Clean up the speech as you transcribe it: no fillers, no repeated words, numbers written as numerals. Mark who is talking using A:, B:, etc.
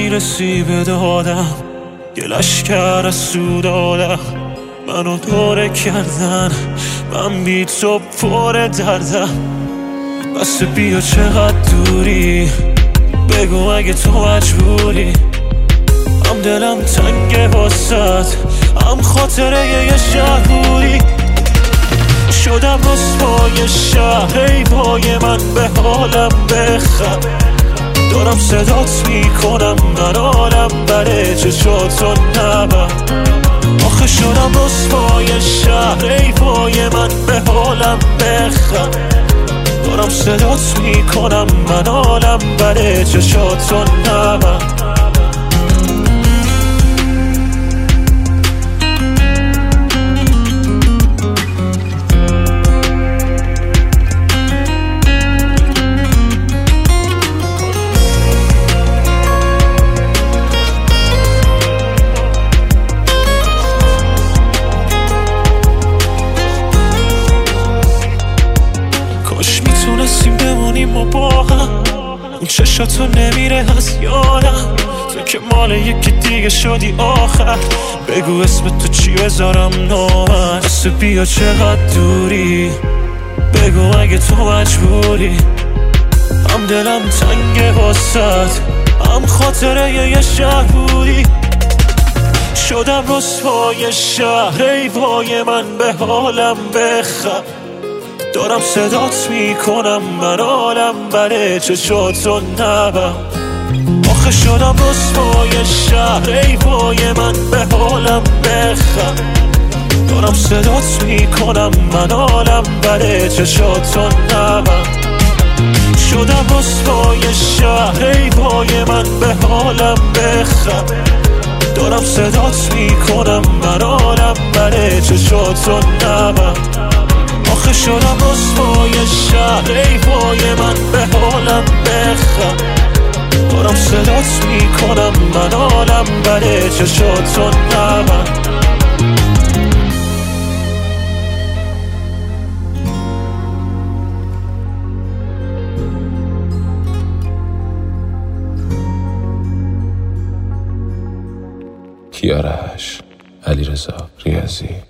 A: میرسی به دادم، یه لشکر از سود دادم منو دوره کردن، من بی تو پر دردم. بس بیا چقدر دوری، بگو اگه تو مجبوری. هم دلم تنگه واسد، هم خاطره یه شهر بودی. شدم رسوای شهر، ای وای من به حالم بخند. دارم صدات میکنم من حالم بره، چشاتو نبند. آخه شدم رسوای شهر، ای وای من به حالم بخند. دارم صدات میکنم من حالم بره، چشاتو نبند. کاش میتونستیم بمونیم و با هم، اون چشاتو نمیره از یادم. تو که مال یکی دیگه شدی آخر، بگو اسم تو چی بذارم نامت. بس بیا چقدر دوری، بگو اگه تو مجبوری. هم دلم تنگه واسد، هم خاطره یه شهر بودی. شدم رسوای شهر، ای وای من به حالم بخند. دارم صدات میکنم من حالم بره، چشاتو نبند. آخه شدم رسوای شهر، ای وای من به حالم بخند. دارم صدات میکنم من حالم بره، چشاتو نبند. شدم رسوای شهر، ای وای من به حالم بخند. دارم صدات میکنم من حالم بره، چشاتو نبند. آخه شدم رسوای شهر، ای وای من به حالم بخند. دارم صدات میکنم من حالم بره، چشاتو نبند.
B: کیارش، علیرضا ریاضی.